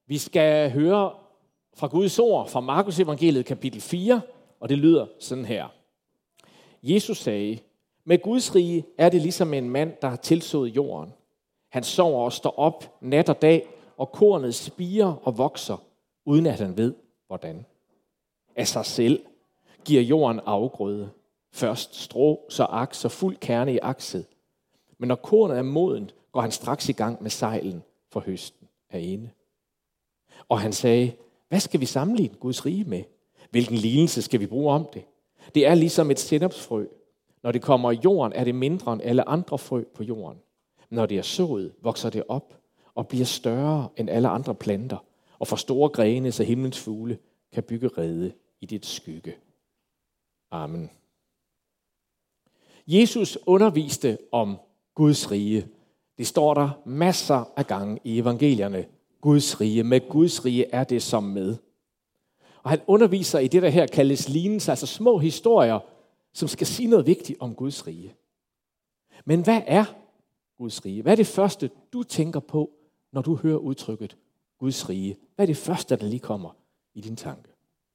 Vi skal høre fra Guds ord fra Markus evangeliet kapitel 4, og det lyder sådan her. Jesus sagde, med Guds rige er det ligesom en mand, der har tilsået jorden. Han sover og står op nat og dag, og kornet spirer og vokser, uden at han ved, hvordan. Af sig selv giver jorden afgrøde. Først strå, så aks og fuld kerne i akset. Men når kornet er modent, går han straks i gang med sejlen, for høsten er inde. Og han sagde, hvad skal vi sammenligne Guds rige med? Hvilken lignelse skal vi bruge om det? Det er ligesom et sennepsfrø. Når det kommer i jorden, er det mindre end alle andre frø på jorden. Når det er sået, vokser det op og bliver større end alle andre planter, og får store grene, så himlens fugle kan bygge rede i dit skygge. Amen. Jesus underviste om Guds rige. Det står der masser af gange i evangelierne. Guds rige. Med Guds rige er det som med. Og han underviser i det, der her kaldes lignelser, altså små historier, som skal sige noget vigtigt om Guds rige. Men hvad er Guds rige? Hvad er det første, du tænker på, når du hører udtrykket Guds rige? Hvad er det første, der lige kommer i din tanke?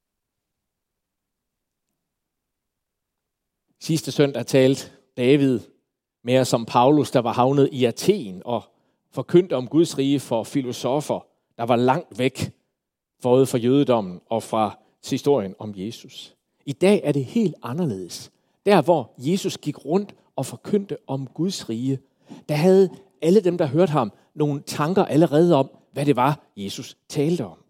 Sidste søndag talte David mere som Paulus, der var havnet i Athen og forkyndte om Guds rige for filosofer, der var langt væk, både fra jødedommen og fra historien om Jesus. I dag er det helt anderledes. Der, hvor Jesus gik rundt og forkyndte om Guds rige, der havde alle dem, der hørte ham, nogle tanker allerede om, hvad det var, Jesus talte om.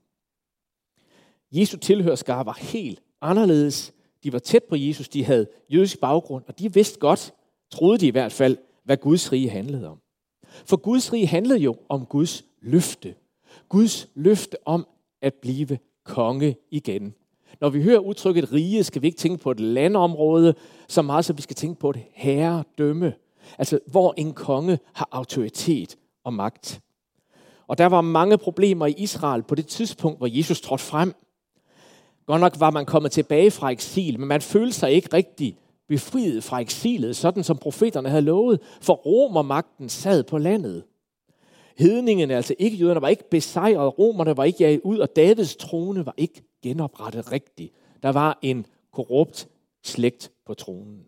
Jesu tilhørskare var helt anderledes. De var tæt på Jesus, de havde jødisk baggrund, og de vidste godt, troede de i hvert fald, hvad Guds rige handlede om. For Guds rige handlede jo om Guds løfte. Guds løfte om at blive konge igen. Når vi hører udtrykket rige, skal vi ikke tænke på et landområde, så meget som vi skal tænke på et herredømme. Altså, hvor en konge har autoritet og magt. Og der var mange problemer i Israel på det tidspunkt, hvor Jesus trådte frem. Godt nok var man kommet tilbage fra eksil, men man følte sig ikke rigtig befriet fra eksilet, sådan som profeterne havde lovet, for romermagten sad på landet. Hedningene, altså ikke jøderne, var ikke besejret, romerne var ikke jaget ud, og Davids trone var ikke genoprettet rigtigt. Der var en korrupt slægt på tronen.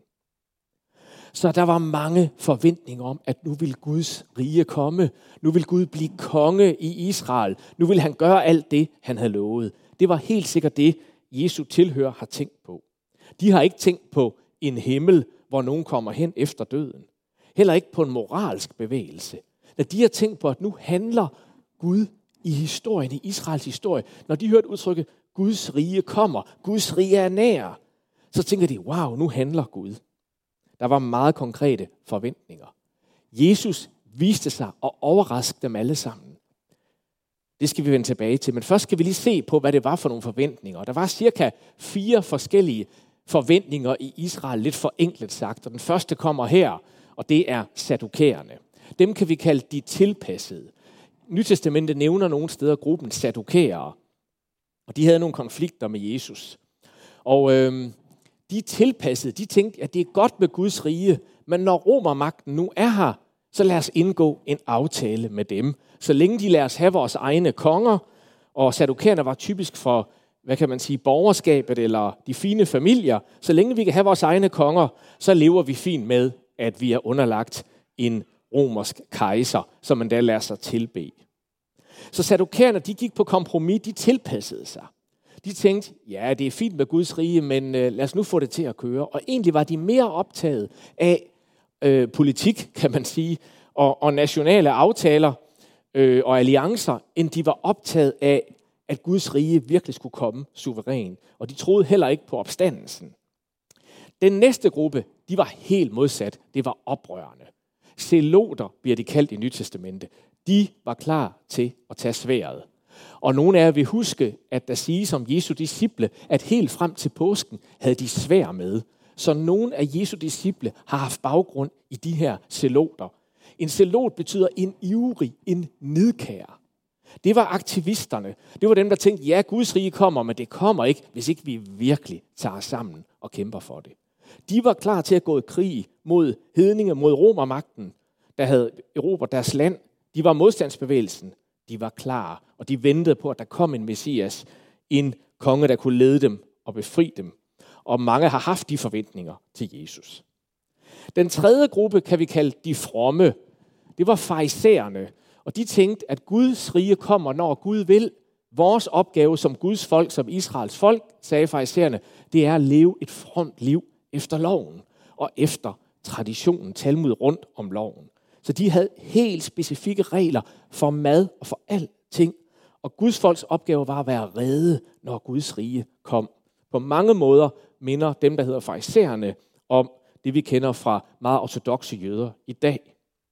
Så der var mange forventninger om, at nu vil Guds rige komme. Nu vil Gud blive konge i Israel. Nu vil han gøre alt det, han havde lovet. Det var helt sikkert det, Jesu tilhører har tænkt på. De har ikke tænkt på en himmel, hvor nogen kommer hen efter døden. Heller ikke på en moralsk bevægelse. Når de har tænkt på, at nu handler Gud i historien, i Israels historie. Når de hørte udtrykket, Guds rige kommer, Guds rige er nær, så tænker de, wow, nu handler Gud. Der var meget konkrete forventninger. Jesus viste sig og overraskede dem alle sammen. Det skal vi vende tilbage til, men først skal vi lige se på, hvad det var for nogle forventninger. Der var cirka 4 forskellige forventninger i Israel, lidt forenklet sagt. Og den første kommer her, og det er saddukæerne. Dem kan vi kalde de tilpassede. Nytestamentet nævner nogle steder gruppen saddukæere, og de havde nogle konflikter med Jesus. Og de tilpassede, de tænkte, at det er godt med Guds rige, men når romermagten nu er her, så lad os indgå en aftale med dem. Så længe de lader os have vores egne konger, og saddukæerne var typisk for, hvad kan man sige, borgerskabet eller de fine familier, så længe vi kan have vores egne konger, så lever vi fint med, at vi er underlagt en romersk kejser, som man da lader sig tilbede. Så saddukæerne, de gik på kompromis, de tilpassede sig. De tænkte, ja, det er fint med Guds rige, men lad os nu få det til at køre. Og egentlig var de mere optaget af politik, kan man sige, og nationale aftaler og alliancer, end de var optaget af, at Guds rige virkelig skulle komme suveræn. Og de troede heller ikke på opstandelsen. Den næste gruppe, de var helt modsat. Det var oprørende. Zeloter bliver de kaldt i Nytestamentet. De var klar til at tage sværdet. Og nogle af jer vil huske, at der siges om Jesu disciple, at helt frem til påsken havde de sværd med. Så nogle af Jesu disciple har haft baggrund i de her zeloter. En zelot betyder en ivrig, en nidkær. Det var aktivisterne. Det var dem, der tænkte, ja, Guds rige kommer, men det kommer ikke, hvis ikke vi virkelig tager os sammen og kæmper for det. De var klar til at gå i krig mod hedninge, mod romermagten, der havde erobret deres land. De var modstandsbevægelsen. De var klar, og de ventede på, at der kom en Messias, en konge, der kunne lede dem og befri dem. Og mange har haft de forventninger til Jesus. Den tredje gruppe kan vi kalde de fromme. Det var farisæerne, og de tænkte, at Guds rige kommer, når Gud vil. Vores opgave som Guds folk, som Israels folk, sagde farisæerne, det er at leve et fromt liv efter loven og efter traditionen, Talmud rundt om loven. Så de havde helt specifikke regler for mad og for alting. Og Guds folks opgave var at være rede, når Guds rige kom. På mange måder minder dem, der hedder farisæerne, om det, vi kender fra meget ortodokse jøder i dag.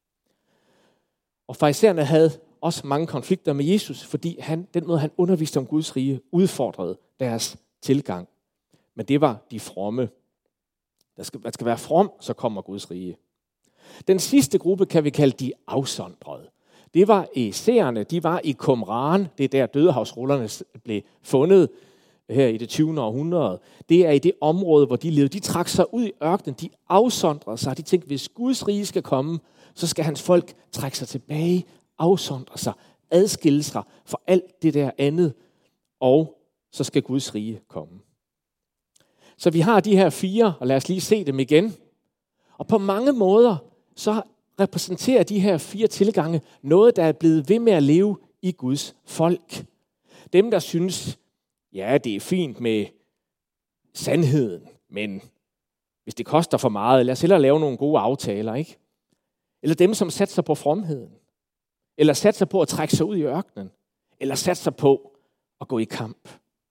Og farisæerne havde også mange konflikter med Jesus, fordi den måde, han underviste om Guds rige, udfordrede deres tilgang. Men det var de fromme. Man skal være from, så kommer Guds rige. Den sidste gruppe kan vi kalde de afsondrede. Det var esseerne, de var i Qumran, det er der dødehavsrullerne blev fundet her i det 20. århundrede. Det er i det område, hvor de levede. De trak sig ud i ørkenen, de afsondrede sig. De tænkte, hvis Guds rige skal komme, så skal hans folk trække sig tilbage, afsondre sig, adskille sig fra alt det der andet, og så skal Guds rige komme. Så vi har de her 4, og lad os lige se dem igen. Og på mange måder, så repræsenterer de her 4 tilgange noget, der er blevet ved med at leve i Guds folk. Dem, der synes, ja, det er fint med sandheden, men hvis det koster for meget, lad os hellere lave nogle gode aftaler, ikke? Eller dem, som satser på fromheden. Eller satser på at trække sig ud i ørkenen. Eller satser på at gå i kamp.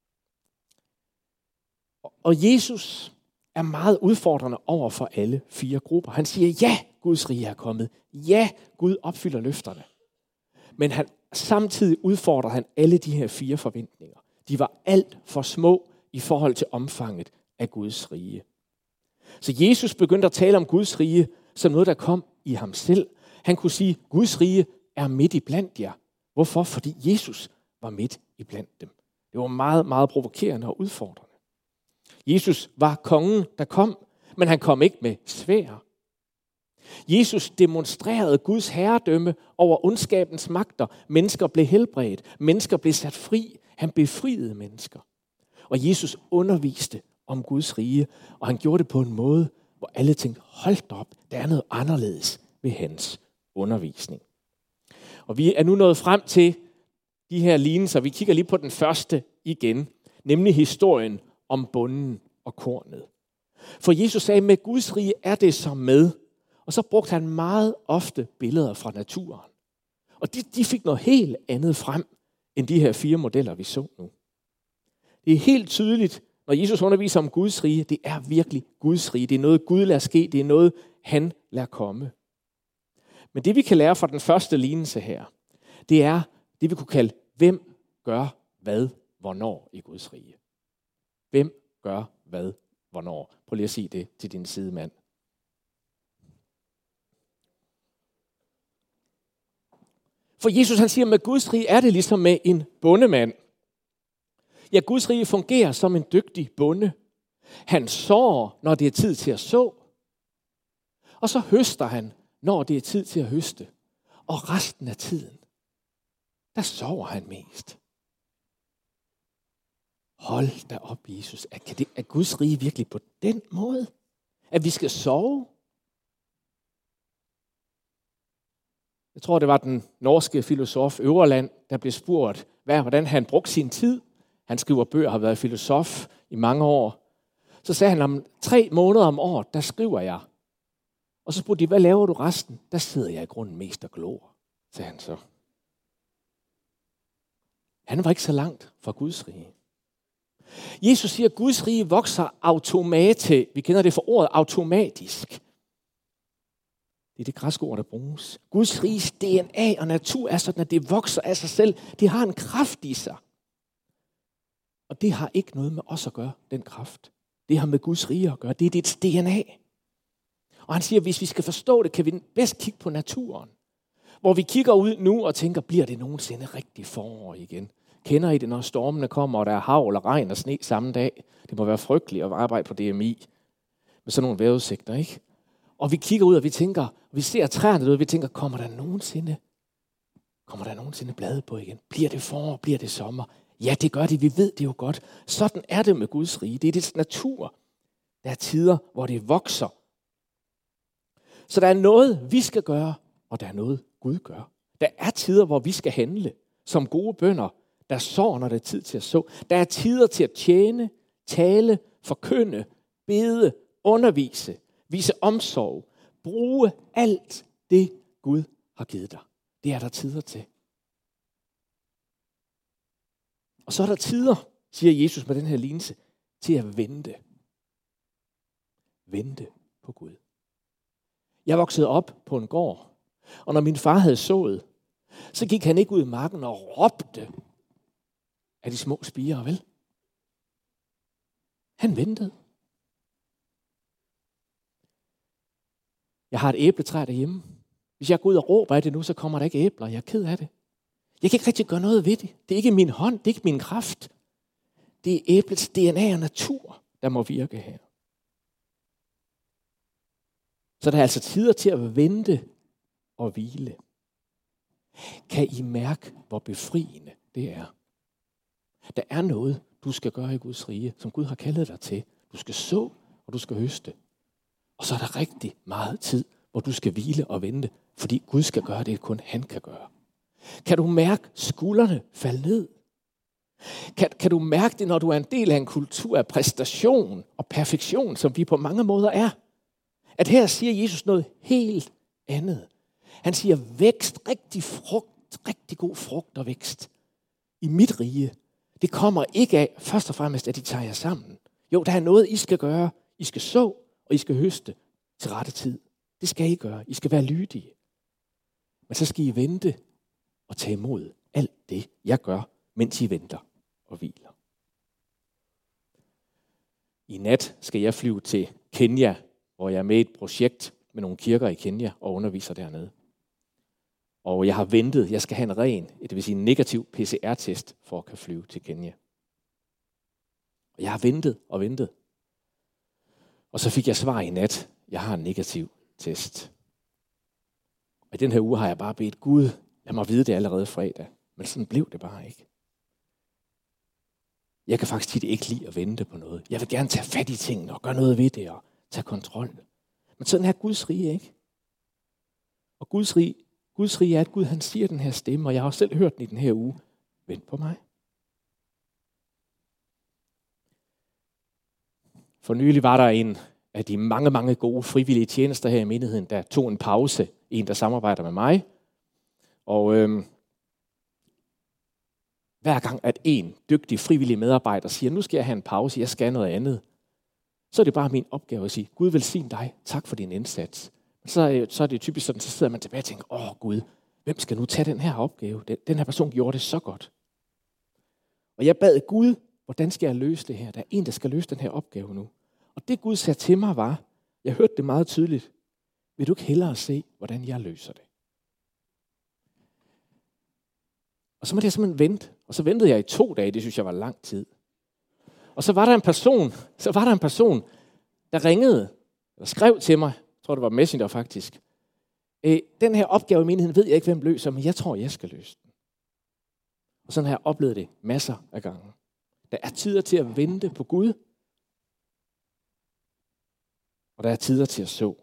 Og Jesus er meget udfordrende over for alle 4 grupper. Han siger, ja, Guds rige er kommet. Ja, Gud opfylder løfterne. Men samtidig udfordrer han alle de her 4 forventninger. De var alt for små i forhold til omfanget af Guds rige. Så Jesus begyndte at tale om Guds rige som noget, der kom i ham selv. Han kunne sige, Guds rige er midt i blandt jer. Hvorfor? Fordi Jesus var midt i blandt dem. Det var meget, meget provokerende og udfordrende. Jesus var kongen, der kom, men han kom ikke med sværd. Jesus demonstrerede Guds herredømme over ondskabens magter. Mennesker blev helbredt. Mennesker blev sat fri. Han befriede mennesker. Og Jesus underviste om Guds rige, og han gjorde det på en måde, hvor alle tænkte, hold op, der er noget anderledes ved hans undervisning. Og vi er nu nået frem til de her lignelser. Vi kigger lige på den første igen, nemlig historien om bonden og kornet. For Jesus sagde, med Guds rige er det som med. Og så brugte han meget ofte billeder fra naturen. Og de fik noget helt andet frem, end de her 4 modeller, vi så nu. Det er helt tydeligt, når Jesus underviser om Guds rige, det er virkelig Guds rige. Det er noget, Gud lader ske. Det er noget, han lader komme. Men det, vi kan lære fra den første lignelse her, det er det, vi kunne kalde, hvem gør hvad, hvornår i Guds rige. Hvem gør hvad, hvornår? Prøv lige at sige det til din sidemand. For Jesus han siger, at med Guds rige er det ligesom med en bondemand. Ja, Guds rige fungerer som en dygtig bonde. Han sår, når det er tid til at så. Og så høster han, når det er tid til at høste. Og resten af tiden, der sover han mest. Hold da op, Jesus. Er Guds rige virkelig på den måde? At vi skal sove? Jeg tror, det var den norske filosof Øverland, der blev spurgt, hvordan han brugte sin tid. Han skriver bøger, har været filosof i mange år. Så sagde han, om 3 måneder om året, der skriver jeg. Og så spurgte de, hvad laver du resten? Der sidder jeg i grunden mest og glor, sagde han så. Han var ikke så langt fra Guds rige. Jesus siger, at Guds rige vokser automate. Vi kender det for ordet automatisk. Det er det græske ord, der bruges. Guds riges DNA og natur er sådan, at det vokser af sig selv. Det har en kraft i sig. Og det har ikke noget med os at gøre, den kraft. Det har med Guds rige at gøre. Det er dit DNA. Og han siger, at hvis vi skal forstå det, kan vi bedst kigge på naturen. Hvor vi kigger ud nu og tænker, bliver det nogensinde rigtig forår igen? Kender I det, når stormene kommer, og der er hagl og regn og sne samme dag? Det må være frygteligt at arbejde på DMI med sådan nogle vejrudsigter, ikke? Og vi kigger ud, og vi tænker, vi ser træerne derude, og vi tænker, kommer der nogensinde Kommer der nogensinde blade på igen? Bliver det forår? Bliver det sommer? Ja, det gør det. Vi ved det jo godt. Sådan er det med Guds rige. Det er dets natur. Der er tider, hvor det vokser. Så der er noget, vi skal gøre, og der er noget, Gud gør. Der er tider, hvor vi skal handle som gode bønder, der sår, når det er tid til at så. Der er tider til at tjene, tale, forkynde, bede, undervise, vise omsorg, bruge alt det, Gud har givet dig. Det er der tider til. Og så er der tider, siger Jesus med den her lignelse, til at vente. Vente på Gud. Jeg voksede op på en gård, og når min far havde sået, så gik han ikke ud i marken og råbte af de små spirer, vel? Han ventede. Jeg har et æbletræ derhjemme. Hvis jeg går ud og råber af det nu, så kommer der ikke æbler. Jeg er ked af det. Jeg kan ikke rigtig gøre noget ved det. Det er ikke min hånd, det er ikke min kraft. Det er æblets DNA og natur, der må virke her. Så der er altså tider til at vente og hvile. Kan I mærke, hvor befriende det er? Der er noget, du skal gøre i Guds rige, som Gud har kaldet dig til. Du skal så, og du skal høste. Og så er der rigtig meget tid, hvor du skal hvile og vente, fordi Gud skal gøre det, kun han kan gøre. Kan du mærke skuldrene falde ned? Kan du mærke det, når du er en del af en kultur af præstation og perfektion, som vi på mange måder er? At her siger Jesus noget helt andet. Han siger vækst, rigtig god frugt og vækst. I mit rige, det kommer ikke af først og fremmest, at de tager jer sammen. Jo, der er noget, I skal gøre. I skal så, og I skal høste til rette tid. Det skal I gøre. I skal være lydige. Men så skal I vente og tage imod alt det, jeg gør, mens I venter og hviler. I nat skal jeg flyve til Kenya, hvor jeg er med i et projekt med nogle kirker i Kenya og underviser dernede. Og jeg har ventet, jeg skal have en ren, det vil sige en negativ PCR-test for at kan flyve til Kenya. Og jeg har ventet og ventet. Og så fik jeg svar i nat, jeg har en negativ test. Og i den her uge har jeg bare bedt Gud, lad mig vide det allerede fredag. Men sådan blev det bare ikke. Jeg kan faktisk tit ikke lide at vente på noget. Jeg vil gerne tage fat i tingene og gøre noget ved det og tage kontrol. Men sådan er Guds rige ikke. Og Guds rige er, at Gud han siger den her stemme, og jeg har også selv hørt den i den her uge. Vent på mig. For nylig var der en af de mange gode frivillige tjenester her i menigheden, der tog en pause. En, der samarbejder med mig. Og hver gang, at en dygtig frivillig medarbejder siger, nu skal jeg have en pause, jeg skal noget andet, så er det bare min opgave at sige, Gud velsigne dig, tak for din indsats. Så er det typisk sådan, så sidder man tilbage og tænker, Gud, hvem skal nu tage den her opgave? Den her person gjorde det så godt. Og jeg bad Gud, hvordan skal jeg løse det her? Der er en, der skal løse den her opgave nu. Og det Gud sagde til mig var, jeg hørte det meget tydeligt, vil du ikke hellere se, hvordan jeg løser det? Og så måtte jeg simpelthen vente. Og så ventede jeg i 2 dage, det synes jeg var lang tid. Og så var der en person, der ringede, eller skrev til mig, jeg tror det var Messenger faktisk. Den her opgave i menigheden ved jeg ikke, hvem løser, men jeg tror, jeg skal løse den. Og sådan har jeg oplevet det masser af gange. Der er tider til at vente på Gud, og der er tider til at så.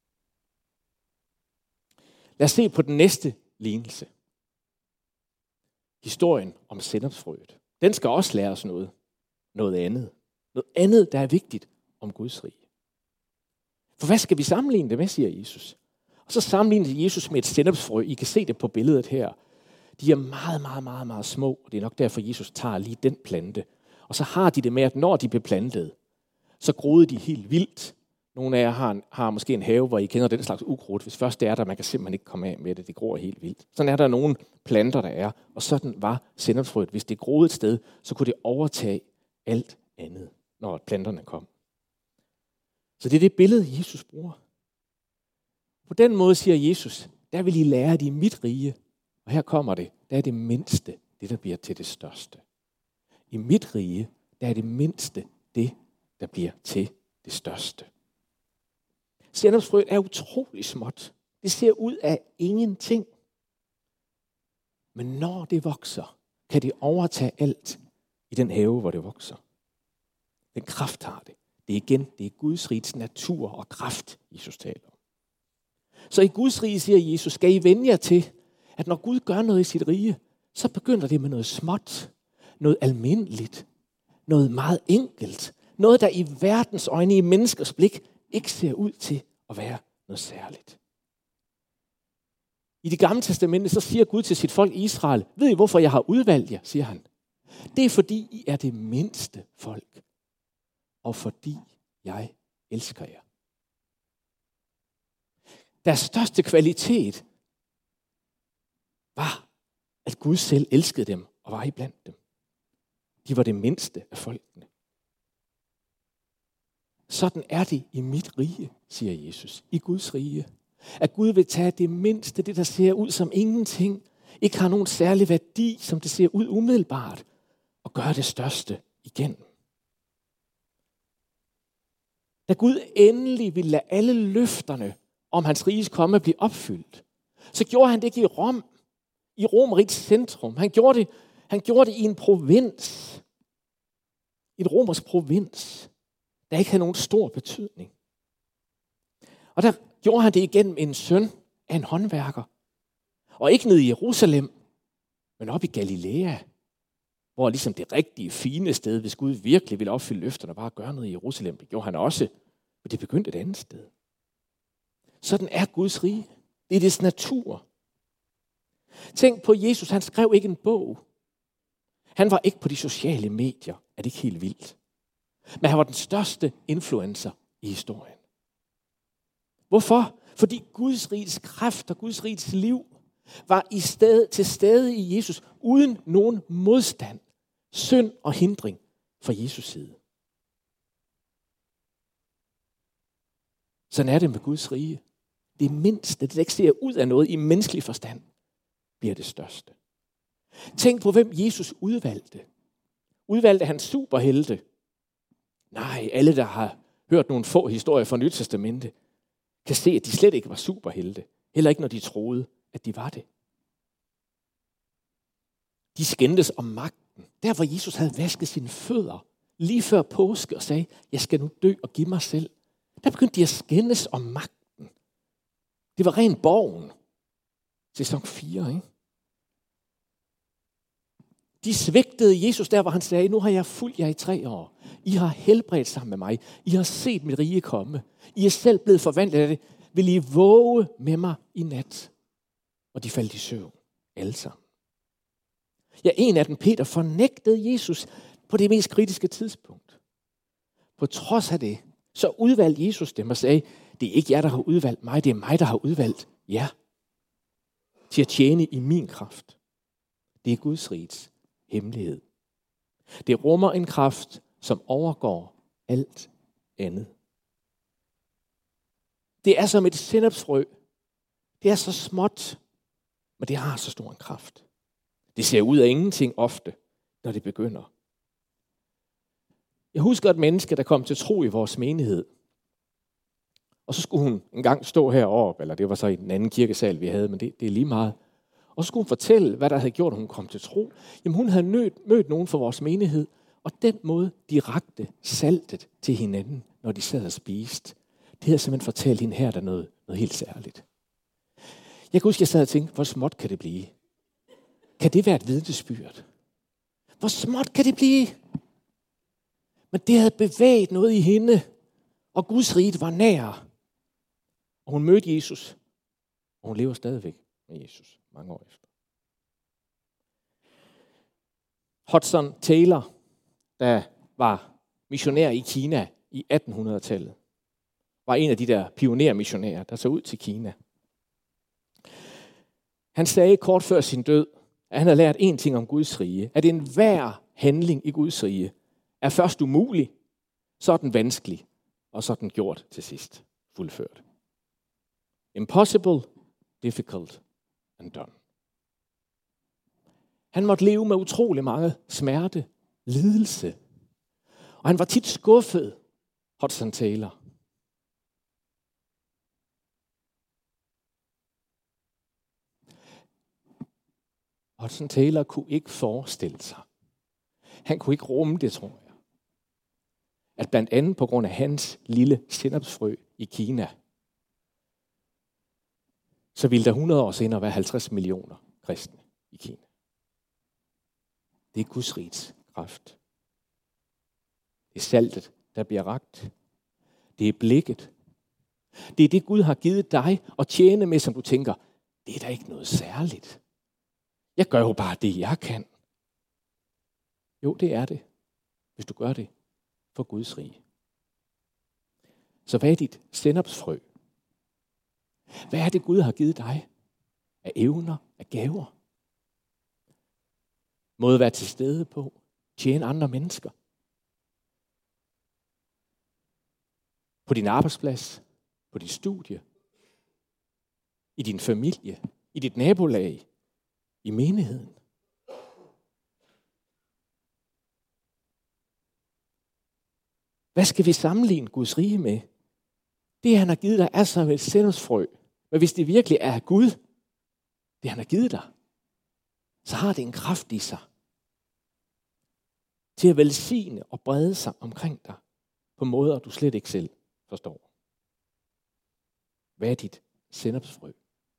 Lad os se på den næste lignelse. Historien om sennepsfrøet. Den skal også lære os noget andet. Noget andet, der er vigtigt om Guds rige. For hvad skal vi sammenligne det med, siger Jesus? Og så sammenligner Jesus med et sennepsfrø. I kan se det på billedet her. De er meget små, og det er nok derfor, Jesus tager lige den plante. Og så har de det med, at når de bliver plantet, så groede de helt vildt. Nogle af jer har måske en have, hvor I kender den slags ukrudt. Hvis først det er der, man kan simpelthen ikke komme af med det. Det gror helt vildt. Sådan er der nogle planter, der er. Og sådan var sennepsfrøet. Hvis det groede et sted, så kunne det overtage alt andet, når planterne kom. Så det er det billede, Jesus bruger. På den måde siger Jesus, der vil I lære, at i mit rige, og her kommer det, der er det mindste, det der bliver til det største. I mit rige, der er det mindste, det der bliver til det største. Sennepsfrøet er utrolig småt. Det ser ud af ingenting. Men når det vokser, kan det overtage alt i den have, hvor det vokser. Den kraft har det. Det er Guds riges natur og kraft, Jesus taler om. Så i Guds rige, siger Jesus, skal I vende jer til, at når Gud gør noget i sit rige, så begynder det med noget småt, noget almindeligt, noget meget enkelt, noget, der i verdens øjne, i menneskers blik, ikke ser ud til at være noget særligt. I Det Gamle Testamente, så siger Gud til sit folk Israel, ved I hvorfor jeg har udvalgt jer, siger han. Det er fordi I er det mindste folk, og fordi jeg elsker jer. Deres største kvalitet var, at Gud selv elskede dem og var iblandt dem. De var det mindste af folkene. Sådan er det i mit rige, siger Jesus, i Guds rige. At Gud vil tage det mindste, det der ser ud som ingenting, ikke har nogen særlig værdi, som det ser ud umiddelbart, og gøre det største igen. Da Gud endelig ville lade alle løfterne om hans riges komme blive opfyldt, så gjorde han det ikke i Romerrigets centrum. Han gjorde det i en provins, et romersk provins, der ikke havde nogen stor betydning. Og der gjorde han det igennem en søn af en håndværker. Og ikke nede i Jerusalem, men op i Galilea, hvor ligesom det rigtige, fine sted, hvis Gud virkelig ville opfylde løfterne, bare gøre noget i Jerusalem. Det gjorde han også, men det begyndte et andet sted. Sådan er Guds rige. Det er dets natur. Tænk på Jesus, han skrev ikke en bog. Han var ikke på de sociale medier. Er det ikke helt vildt? Men han var den største influencer i historien. Hvorfor? Fordi Guds riges kraft og Guds riges liv var til stede i Jesus, uden nogen modstand, synd og hindring fra Jesus side. Sådan er det med Guds rige. Det mindste, det der ikke ser ud af noget i menneskelig forstand, bliver det største. Tænk på, hvem Jesus udvalgte. Udvalgte han superhelte? Nej, alle, der har hørt nogle få historier fra Nyt Testamente, kan se, at de slet ikke var superhelte. Heller ikke, når de troede, at de var det. De skændtes om magten. Der, hvor Jesus havde vasket sine fødder, lige før påske, og sagde, jeg skal nu dø og give mig selv. Der begyndte de at skændes om magten. Det var ren borgen. Sæson 4, ikke? De svigtede Jesus der, hvor han sagde, nu har jeg fulgt jer i 3 år. I har helbredt sammen med mig. I har set mit rige komme. I er selv blevet forvandlet af det. Vil I våge med mig i nat? Og de faldt i søvn. Alle sammen. Ja, en af dem, Peter, fornægtede Jesus på det mest kritiske tidspunkt. På trods af det, så udvalgte Jesus dem og sagde, det er ikke jer, der har udvalgt mig, det er mig, der har udvalgt jer. Til at tjene i min kraft. Det er Guds riges hemmelighed. Det rummer en kraft, som overgår alt andet. Det er som et sennepsfrø. Det er så småt, men det har så stor en kraft. Det ser ud af ingenting ofte, når det begynder. Jeg husker et menneske, der kom til tro i vores menighed. Og så skulle hun en gang stå heroppe, eller det var så i den anden kirkesal, vi havde, men det er lige meget. Og så skulle hun fortælle, hvad der havde gjort, at hun kom til tro. Jamen hun havde mødt nogen fra vores menighed, og den måde, de rakte saltet til hinanden, når de sad og spiste, det havde simpelthen fortalt hende her, der noget helt særligt. Jeg kan huske, jeg sad og tænkte, hvor småt kan det blive? Kan det være et vidnesbyrd? Hvor småt kan det blive? Men det havde bevæget noget i hende, og Guds rige var nær. Og hun mødte Jesus, og hun lever stadigvæk med Jesus mange år efter. Hudson Taylor, der var missionær i Kina i 1800-tallet, var en af de der pionermissionærer, der så ud til Kina. Han sagde kort før sin død, at han havde lært én ting om Guds rige, at enhver handling i Guds rige er først umulig, så er den vanskelig, og så er den gjort til sidst, fuldført. Impossible, difficult and done. Han måtte leve med utrolig mange smerte, lidelse, og han var tit skuffet, Hudson Taylor. Hudson Taylor kunne ikke forestille sig. Han kunne ikke rumme det, tror jeg. At blandt andet på grund af hans lille sennepsfrø i Kina, så ville der 100 år senere være 50 millioner kristne i Kina. Det er Guds riges kraft. Det er saltet, der bliver rakt. Det er blikket. Det er det, Gud har givet dig at tjene med, som du tænker, det er da ikke noget særligt. Jeg gør jo bare det, jeg kan. Jo, det er det, hvis du gør det for Guds rige. Så hvad er dit sennepsfrø? Hvad er det, Gud har givet dig af evner, af gaver? Måde være til stede på, tjene andre mennesker. På din arbejdsplads, på dit studie, i din familie, i dit nabolag, i menigheden. Hvad skal vi sammenligne Guds rige med? Det, han har givet dig, er som et sennepsfrø. Men hvis det virkelig er Gud, det han har givet dig, så har det en kraft i sig til at velsigne og brede sig omkring dig på måder, du slet ikke selv forstår. Hvad er dit sennepsfrø?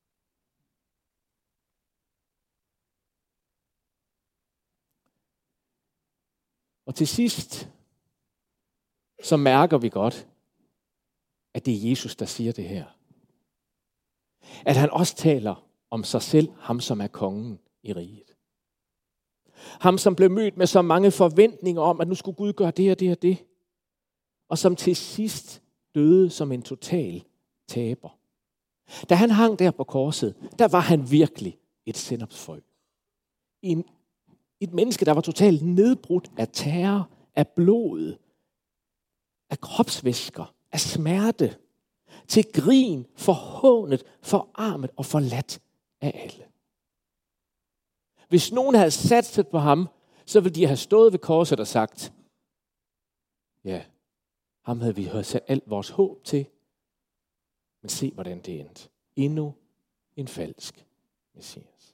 Og til sidst, så mærker vi godt, at det er Jesus, der siger det her. At han også taler om sig selv, ham som er kongen i riget. Ham som blev mødt med så mange forventninger om, at nu skulle Gud gøre det og det og det. Og som til sidst døde som en total taber. Da han hang der på korset, der var han virkelig et sennepsfrø. Et menneske, der var totalt nedbrudt af terror, af blod, af kropsvæsker, af smerte, til grin, forhånet, forarmet og forladt af alle. Hvis nogen havde satset på ham, så ville de have stået ved korset og sagt, ja, ham havde vi sat alt vores håb til, men se, hvordan det endte. Endnu en falsk messias.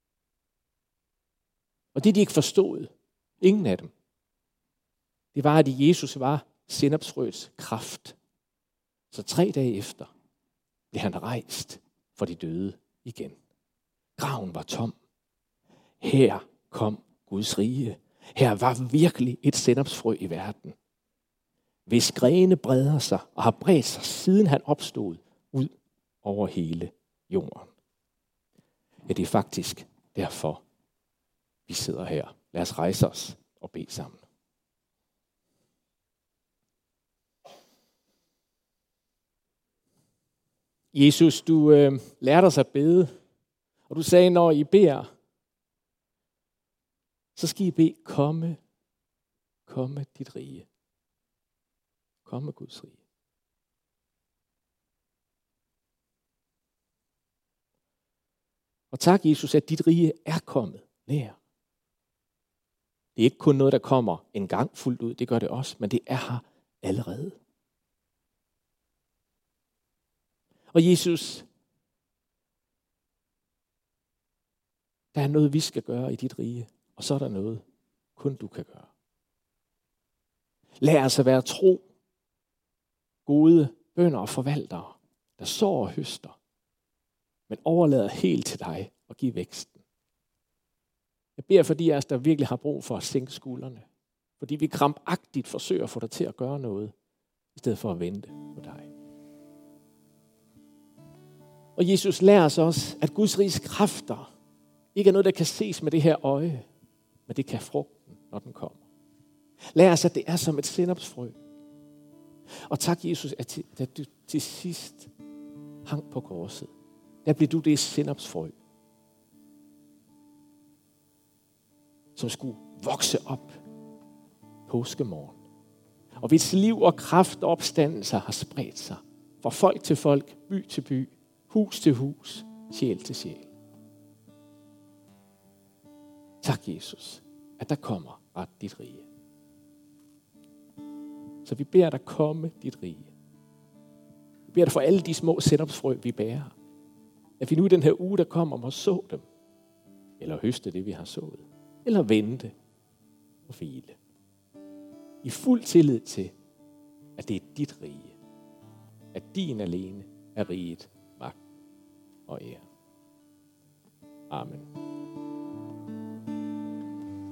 Og det, de ikke forstod, ingen af dem, det var, at Jesus var sennepsfrøets kraft. Så 3 dage efter blev han rejst for de døde igen. Graven var tom. Her kom Guds rige. Her var virkelig et sennepsfrø i verden, hvis grene breder sig og har bredt sig, siden han opstod, ud over hele jorden. Ja, det er faktisk derfor, vi sidder her. Lad os rejse os og bede sammen. Jesus, du lærte os at bede, og du sagde, når I beder, så skal I bede, komme dit rige. Komme Guds rige. Og tak, Jesus, at dit rige er kommet nær. Det er ikke kun noget, der kommer en gang fuldt ud, det gør det også, men det er her allerede. Og Jesus, der er noget, vi skal gøre i dit rige, og så er der noget, kun du kan gøre. Lad os at være tro, gode bønder og forvaltere, der sår og høster, men overlader helt til dig og give væksten. Jeg beder for de af os, der virkelig har brug for at sænke skuldrene, fordi vi krampagtigt forsøger at få dig til at gøre noget, i stedet for at vente på dig. Og Jesus lærer os også, at Guds riges kræfter ikke er noget, der kan ses med det her øje, men det kan frugten, når den kommer. Lær os, at det er som et sennepsfrø. Og tak, Jesus, at du til sidst hang på korset. Der blev du det sennepsfrø, som skulle vokse op påskemorgen. Og hvis liv og kraft og opstandelser har spredt sig fra folk til folk, by til by, hus til hus, sjæl til sjæl. Tak, Jesus, at der kommer ret dit rige. Så vi beder dig komme dit rige. Vi beder dig for alle de små sennepsfrø, vi bærer. At vi nu i den her uge, der kommer, må så dem. eller høste det, vi har sået, eller vente og hvile. I fuld tillid til, at det er dit rige, at din alene er riget, magt og ære. Amen.